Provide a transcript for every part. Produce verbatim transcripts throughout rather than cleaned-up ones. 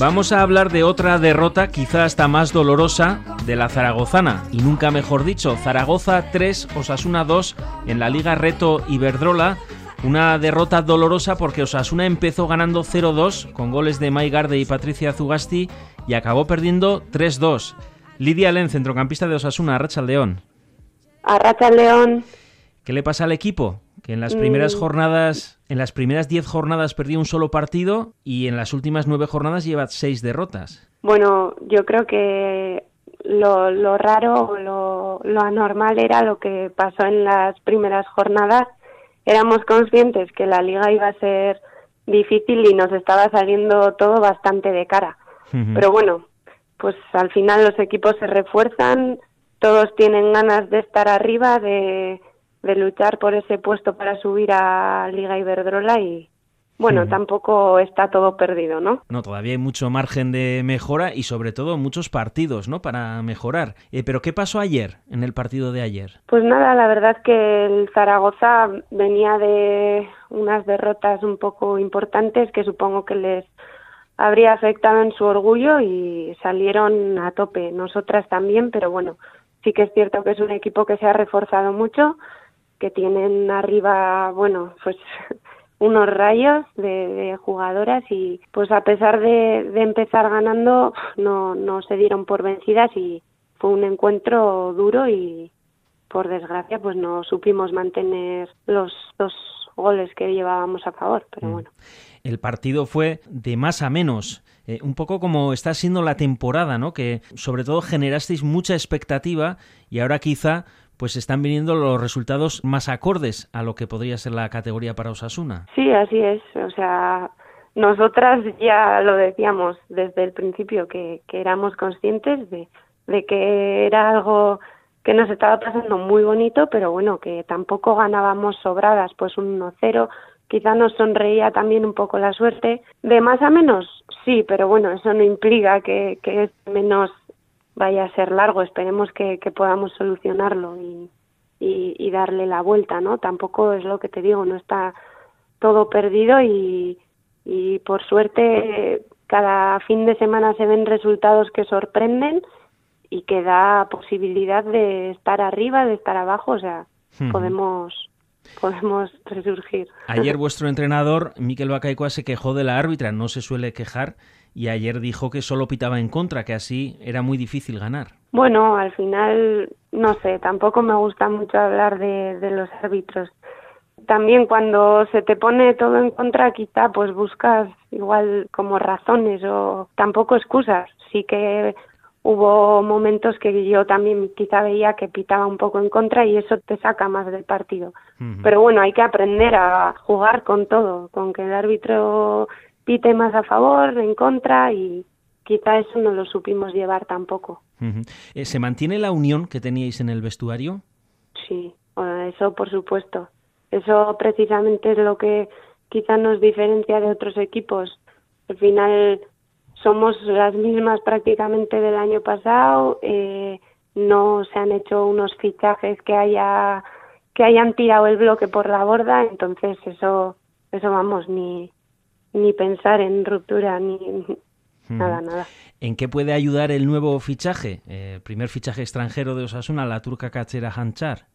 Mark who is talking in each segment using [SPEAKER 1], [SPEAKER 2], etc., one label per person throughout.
[SPEAKER 1] Vamos a hablar de otra derrota, quizá hasta más dolorosa, de la zaragozana, y nunca mejor dicho, Zaragoza tres, Osasuna dos en la Liga Reto Iberdrola. Una derrota dolorosa porque Osasuna empezó ganando cero dos con goles de Mai Garde y Patricia Zugasti y acabó perdiendo tres dos. Lidia Len, centrocampista de Osasuna, Arratsaldeon.
[SPEAKER 2] Arratsaldeon.
[SPEAKER 1] ¿Qué le pasa al equipo? Que en las primeras mm. jornadas, en las primeras diez jornadas perdió un solo partido y en las últimas nueve jornadas lleva seis derrotas.
[SPEAKER 2] Bueno, yo creo que lo, lo raro, lo, lo anormal era lo que pasó en las primeras jornadas. Éramos conscientes que la liga iba a ser difícil y nos estaba saliendo todo bastante de cara. Uh-huh. Pero bueno, pues al final los equipos se refuerzan, todos tienen ganas de estar arriba, de, de luchar por ese puesto para subir a Liga Iberdrola y bueno, uh-huh. tampoco está todo perdido, ¿no?
[SPEAKER 1] No, todavía hay mucho margen de mejora y sobre todo muchos partidos, ¿no?, para mejorar. Eh, ¿Pero qué pasó ayer, en el partido de ayer?
[SPEAKER 2] Pues nada, la verdad que el Zaragoza venía de unas derrotas un poco importantes que supongo que les habría afectado en su orgullo y salieron a tope. Nosotras también, pero bueno, sí que es cierto que es un equipo que se ha reforzado mucho, que tienen arriba, bueno, pues unos rayos de, de jugadoras y pues a pesar de, de empezar ganando no, no se dieron por vencidas y fue un encuentro duro y por desgracia pues no supimos mantener los dos goles que llevábamos a favor, pero bueno.
[SPEAKER 1] El partido fue de más a menos, eh, un poco como está siendo la temporada, ¿no? Que sobre todo generasteis mucha expectativa y ahora quizá pues están viniendo los resultados más acordes a lo que podría ser la categoría para Osasuna.
[SPEAKER 2] Sí, así es. O sea, nosotras ya lo decíamos desde el principio, que, que éramos conscientes de, de que era algo que nos estaba pasando muy bonito, pero bueno, que tampoco ganábamos sobradas, pues un uno cero. Quizá nos sonreía también un poco la suerte. De más a menos, sí, pero bueno, eso no implica que, que es menos vaya a ser largo. Esperemos que, que podamos solucionarlo y, y, y darle la vuelta, ¿no? Tampoco es lo que te digo, no está todo perdido y, y por suerte cada fin de semana se ven resultados que sorprenden y que da posibilidad de estar arriba, de estar abajo, o sea, uh-huh. podemos podemos resurgir.
[SPEAKER 1] Ayer vuestro entrenador, Mikel Bakaikoa, se quejó de la árbitra, no se suele quejar, y ayer dijo que solo pitaba en contra, que así era muy difícil ganar.
[SPEAKER 2] Bueno, al final, no sé, tampoco me gusta mucho hablar de, de los árbitros. También cuando se te pone todo en contra, quizá pues buscas igual como razones o tampoco excusas. Sí que hubo momentos que yo también quizá veía que pitaba un poco en contra y eso te saca más del partido. Uh-huh. Pero bueno, hay que aprender a jugar con todo, con que el árbitro pite más a favor, en contra, y quizá eso no lo supimos llevar tampoco.
[SPEAKER 1] Uh-huh. ¿Se mantiene la unión que teníais en el vestuario?
[SPEAKER 2] Sí, bueno, eso por supuesto. Eso precisamente es lo que quizá nos diferencia de otros equipos. Al final somos las mismas prácticamente del año pasado, eh, no se han hecho unos fichajes que haya que hayan tirado el bloque por la borda, entonces eso eso vamos, ni ni pensar en ruptura, ni hmm. nada, nada.
[SPEAKER 1] ¿En qué puede ayudar el nuevo fichaje, eh, primer fichaje extranjero de Osasuna, la turca Katsera Hanchar?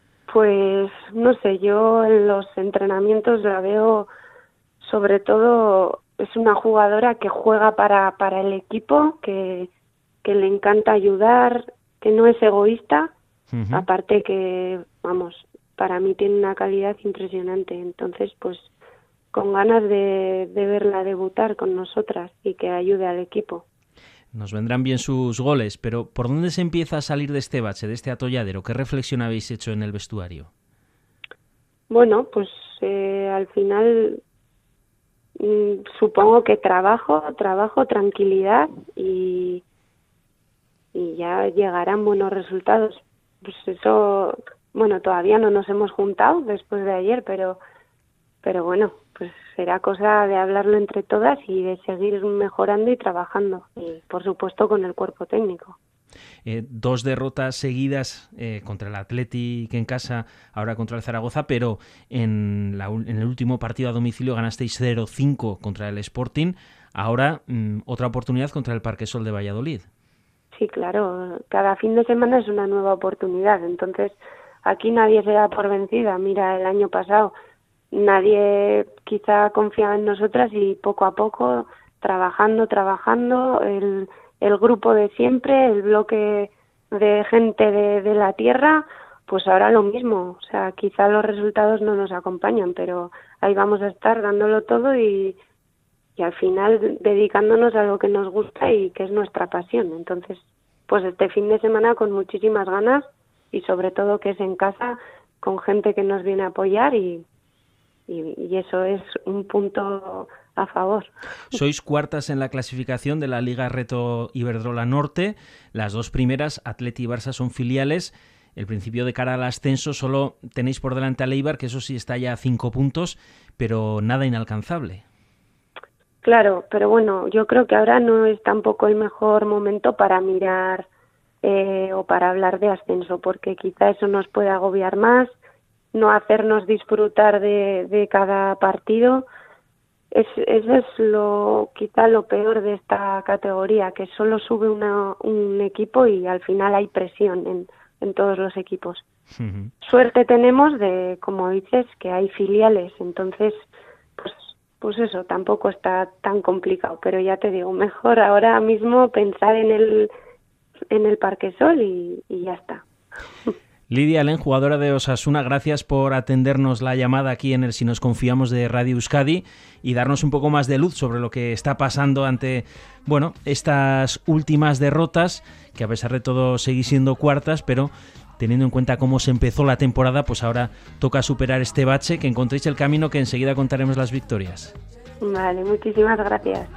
[SPEAKER 2] Pues no sé, yo en los entrenamientos la veo sobre todo. Es una jugadora que juega para, para el equipo, que, que le encanta ayudar, que no es egoísta, uh-huh. aparte que, vamos, para mí tiene una calidad impresionante. Entonces, pues, con ganas de, de verla debutar con nosotras y que ayude al equipo.
[SPEAKER 1] Nos vendrán bien sus goles, pero ¿por dónde se empieza a salir de este bache, de este atolladero? ¿Qué reflexión habéis hecho en el vestuario?
[SPEAKER 2] Bueno, pues eh, al final supongo que trabajo, trabajo, tranquilidad y, y ya llegarán buenos resultados. Pues eso, bueno, todavía no nos hemos juntado después de ayer, pero, pero bueno, pues será cosa de hablarlo entre todas y de seguir mejorando y trabajando, y por supuesto con el cuerpo técnico.
[SPEAKER 1] Eh, dos derrotas seguidas eh, contra el Athletic en casa, ahora contra el Zaragoza, pero en, la, en el último partido a domicilio ganasteis cero cinco contra el Sporting. Ahora, mmm, otra oportunidad contra el Parquesol de Valladolid.
[SPEAKER 2] Sí, claro, cada fin de semana es una nueva oportunidad, entonces aquí nadie se da por vencida. Mira, el año pasado nadie quizá confiaba en nosotras y poco a poco, trabajando, trabajando, el, el grupo de siempre, el bloque de gente de, de la tierra, pues ahora lo mismo. O sea, quizá los resultados no nos acompañan, pero ahí vamos a estar dándolo todo y, y al final dedicándonos a lo que nos gusta y que es nuestra pasión. Entonces, pues este fin de semana con muchísimas ganas y sobre todo que es en casa con gente que nos viene a apoyar y, y, y eso es un punto a favor.
[SPEAKER 1] Sois cuartas en la clasificación de la Liga Reto Iberdrola Norte. Las dos primeras, Athletic y Barça, son filiales. El principio de cara al ascenso solo tenéis por delante a Eibar, que eso sí está ya a cinco puntos, pero nada inalcanzable.
[SPEAKER 2] Claro, pero bueno, yo creo que ahora no es tampoco el mejor momento para mirar eh, o para hablar de ascenso, porque quizá eso nos puede agobiar más, no hacernos disfrutar de, de cada partido. Es, eso es lo quizá lo peor de esta categoría, que solo sube una, un equipo y al final hay presión en, en todos los equipos. Uh-huh. Suerte tenemos de, como dices, que hay filiales, entonces pues pues eso, tampoco está tan complicado, pero ya te digo, mejor ahora mismo pensar en el en el Parquesol y, y ya está.
[SPEAKER 1] Lidia Alén, jugadora de Osasuna, gracias por atendernos la llamada aquí en el Si Nos Confiamos de Radio Euskadi y darnos un poco más de luz sobre lo que está pasando ante, bueno, estas últimas derrotas, que a pesar de todo seguís siendo cuartas, pero teniendo en cuenta cómo se empezó la temporada, pues ahora toca superar este bache, que encontréis el camino, que enseguida contaremos las victorias.
[SPEAKER 2] Vale, muchísimas gracias.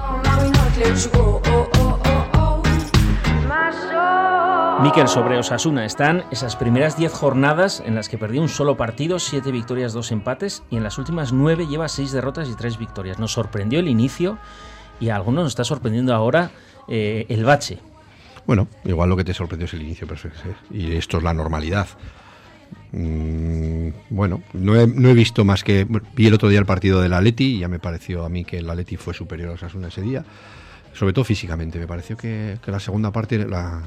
[SPEAKER 1] Mikel, sobre Osasuna están esas primeras diez jornadas en las que perdió un solo partido, siete victorias, dos empates, y en las últimas nueve lleva seis derrotas y tres victorias. Nos sorprendió el inicio y a algunos nos está sorprendiendo ahora eh, el bache.
[SPEAKER 3] Bueno, igual lo que te sorprendió es el inicio, perfecto, y esto es la normalidad. Mm, bueno, no he, no he visto más que... Vi el otro día el partido del Atleti y ya me pareció a mí que el Atleti fue superior a Osasuna ese día, sobre todo físicamente. Me pareció que, que la segunda parte, la,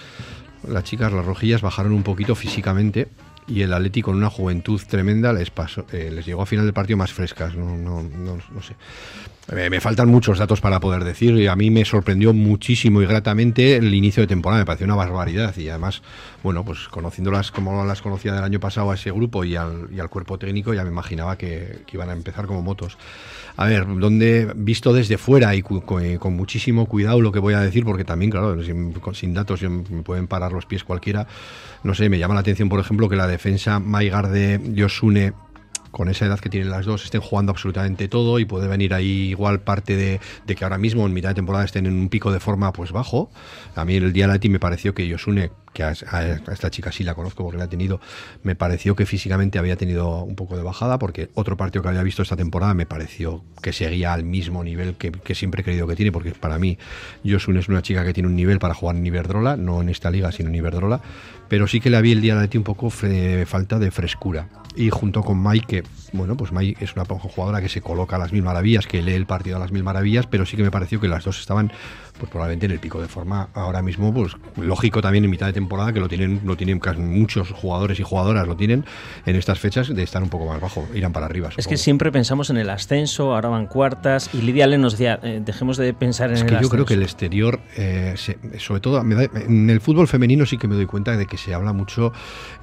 [SPEAKER 3] las chicas, las rojillas, bajaron un poquito físicamente y el Atleti, con una juventud tremenda, les pasó, eh, les llegó a final del partido más frescas. No, no, no, no sé. Me, me faltan muchos datos para poder decir, y a mí me sorprendió muchísimo y gratamente el inicio de temporada, me pareció una barbaridad, y además, bueno, pues conociéndolas como las conocía del año pasado a ese grupo y al, y al cuerpo técnico, ya me imaginaba que, que iban a empezar como motos. A ver, donde visto desde fuera y cu, con, con muchísimo cuidado lo que voy a decir, porque también, claro, sin, sin datos me pueden parar los pies cualquiera, no sé, me llama la atención, por ejemplo, que la defensa Maigarde, Josune, con esa edad que tienen las dos, estén jugando absolutamente todo, y puede venir ahí igual parte de, de que ahora mismo en mitad de temporada estén en un pico de forma pues bajo. A mí el día de la T I me pareció que Josune, que a, a esta chica sí la conozco porque la he tenido, me pareció que físicamente había tenido un poco de bajada, porque otro partido que había visto esta temporada me pareció que seguía al mismo nivel que, que siempre he creído que tiene, porque para mí Josune es una chica que tiene un nivel para jugar en Iberdrola, no en esta liga sino en Iberdrola, pero sí que la vi el día de la T I un poco fre, falta de frescura. Y junto con Mai, que bueno, pues Mai es una jugadora que se coloca a las mil maravillas, que lee el partido a las mil maravillas, pero sí que me pareció que las dos estaban pues probablemente en el pico de forma ahora mismo, pues lógico también en mitad de temporada, que lo tienen, lo tienen muchos jugadores y jugadoras, lo tienen en estas fechas, de estar un poco más bajo, irán para arriba. Supongo.
[SPEAKER 1] Es que siempre pensamos en el ascenso, ahora van cuartas, y Lidia Alén nos decía, eh, dejemos de pensar en
[SPEAKER 3] es
[SPEAKER 1] el
[SPEAKER 3] que
[SPEAKER 1] ascenso.
[SPEAKER 3] Yo creo que el exterior, eh, se, sobre todo me da, en el fútbol femenino sí que me doy cuenta de que se habla mucho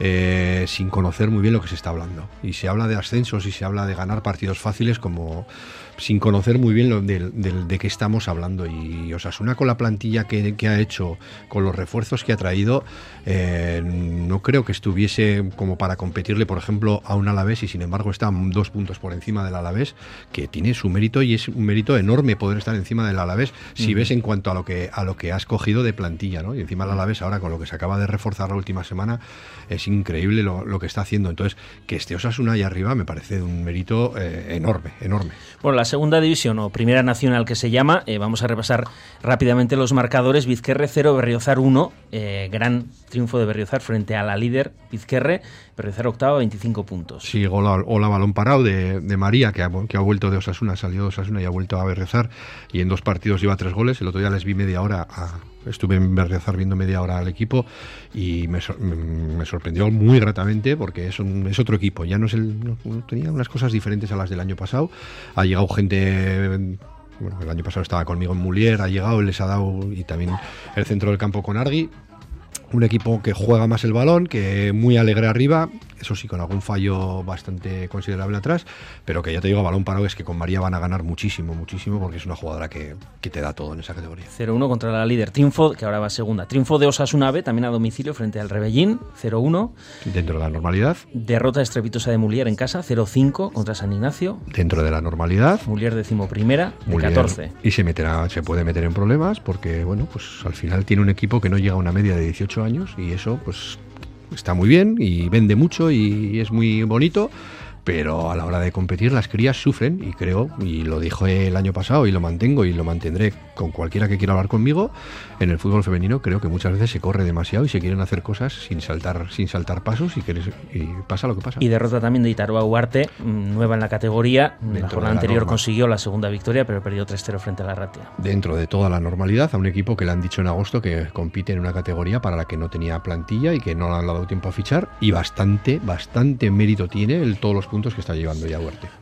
[SPEAKER 3] eh, sin conocer muy bien lo que se está hablando, y se habla de ascensos y se habla de ganar partidos fáciles como sin conocer muy bien lo de, de, de qué estamos hablando. Y Osasuna, con la plantilla que, que ha hecho, con los refuerzos que ha traído, eh, no creo que estuviese como para competirle, por ejemplo, a un Alavés, y sin embargo está dos puntos por encima del Alavés, que tiene su mérito, y es un mérito enorme poder estar encima del Alavés si uh-huh. ves en cuanto a lo que a lo que has cogido de plantilla, ¿no? Y encima el Alavés ahora, con lo que se acaba de reforzar la última semana, es increíble lo, lo que está haciendo. Entonces, que esté Osasuna ahí arriba me parece un mérito eh, enorme, enorme.
[SPEAKER 1] Bueno, la segunda división o primera nacional que se llama, eh, vamos a repasar rápidamente los marcadores. Vizquerre cero, Berriozar uno, eh, gran también triunfo de Berriozar frente a la líder Pizquerre. Berriozar octava, veinticinco puntos.
[SPEAKER 3] Sí, hola, hola balón parado de, de María, que ha, que ha vuelto de Osasuna, salió de Osasuna y ha vuelto a Berriozar, y en dos partidos lleva tres goles. El otro día les vi media hora, a, estuve en Berriozar viendo media hora al equipo y me, me sorprendió muy gratamente, porque es, un, es otro equipo, ya no es el, no, tenía unas cosas diferentes a las del año pasado. Ha llegado gente... Bueno, el año pasado estaba conmigo en Mulier, ha llegado, les ha dado, y también el centro del campo con Argui. Un equipo que juega más el balón, que muy alegre arriba, eso sí, con algún fallo bastante considerable atrás, pero que ya te digo, balón parado, es que con María van a ganar muchísimo, muchísimo, porque es una jugadora que, que te da todo en esa categoría.
[SPEAKER 1] cero uno contra la líder, triunfo, que ahora va segunda. Triunfo de Osasuna B, también a domicilio, frente al Rebellín, cero uno.
[SPEAKER 3] Dentro de la normalidad.
[SPEAKER 1] Derrota estrepitosa de Mulier en casa, cero cinco contra San Ignacio.
[SPEAKER 3] Dentro de la normalidad.
[SPEAKER 1] Mulier decimoprimera, de
[SPEAKER 3] Mulier,
[SPEAKER 1] catorce.
[SPEAKER 3] Y se meterá, se puede meter en problemas, porque bueno, pues al final tiene un equipo que no llega a una media de dieciocho años, y eso pues está muy bien y vende mucho y es muy bonito, pero a la hora de competir las crías sufren, y creo, y lo dije el año pasado y lo mantengo y lo mantendré con cualquiera que quiera hablar conmigo, en el fútbol femenino creo que muchas veces se corre demasiado y se quieren hacer cosas sin saltar sin saltar pasos, y, que les, y pasa lo que pasa.
[SPEAKER 1] Y derrota también de Itaroa Ugarte, nueva en la categoría. Dentro la jornada anterior norma. Consiguió la segunda victoria, pero perdió tres cero frente a la Ratia.
[SPEAKER 3] Dentro de toda la normalidad, a un equipo que le han dicho en agosto que compite en una categoría para la que no tenía plantilla y que no le han dado tiempo a fichar, y bastante, bastante mérito tiene el, todos los puntos que está llevando ya Ugarte.